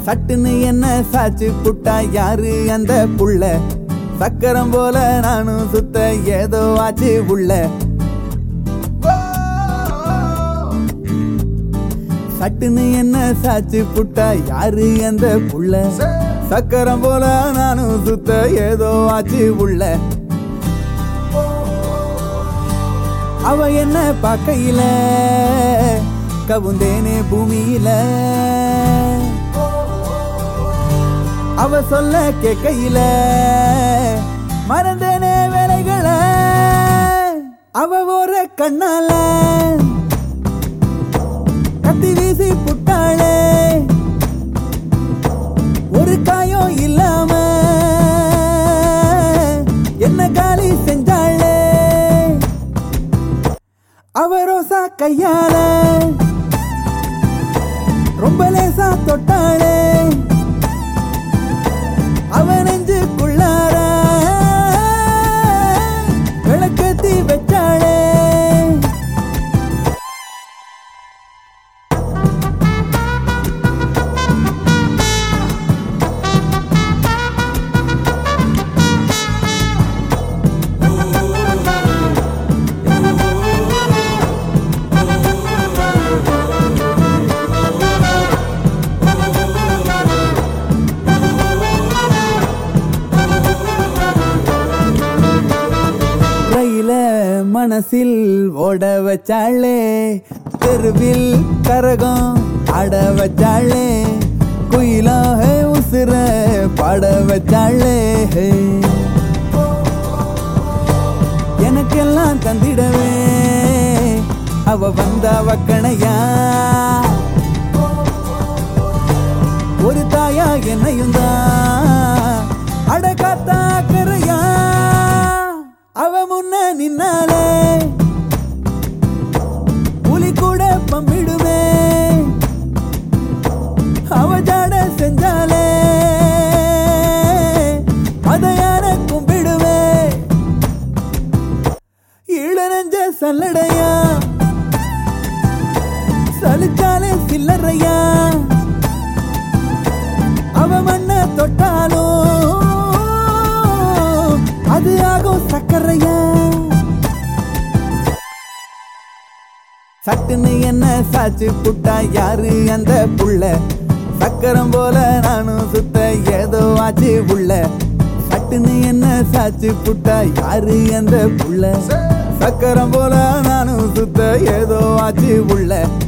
சட்டுன்னு என்ன சாச்சு புட்டா யாரு அந்த புள்ள சக்கரம் போல நானும் சுத்த ஏதோ ஆச்சு உள்ள சட்டுன்னு என்ன சாச்சு புட்டா யாரு அந்த புள்ள சக்கரம் போல நானும் சுத்த ஏதோ ஆச்சு உள்ள அவ என்ன பார்க்கையில கவுந்தேனே பூமியில அவ சொல்ல கேட்கையில மறந்தேனே வேலைகள அவ ஒரு கண்ணால கத்தி வீசி புட்டாளே ஒரு காயம் இல்லாம என்ன காலி செஞ்சாளே அவ ரோசா கையால ரொம்ப லேசா தொட்டாளே அவன் நெஞ்சுக்குள்ளார விளக்கத்தி வச்சாளே மனசில் ஓட வச்சாளே தெருவில் கரகம் ஆட வச்சாளே குயிலாக உசுர பாட வச்சாளே எனக்கெல்லாம் தந்திடவே அவ வந்த வக்கணையா ஒரு தாயா என்னையும் தான் அட காத்தா கரையா அவ முன்ன நின்னாலே புலி கூட பம்பிடுமே அவ ஜாட செஞ்சாலே அதையான கும்பிடுமே ஈழ நெஞ்ச சல்லடையா சலிச்சாலே சில்லறையா அவ மண்ண தொட்டாலும் அது ஆகும் சக்கரையா சட்டுன்னு என்ன சாச்சு புட்டா யாரு அந்த புள்ள சக்கரம் போல நானும் சுத்த ஏதோ ஆச்சு உள்ள சட்டுன்னு என்ன சாச்சு புட்டா யாரு அந்த புள்ள சக்கரம் போல நானும் சுத்த ஏதோ ஆச்சு உள்ள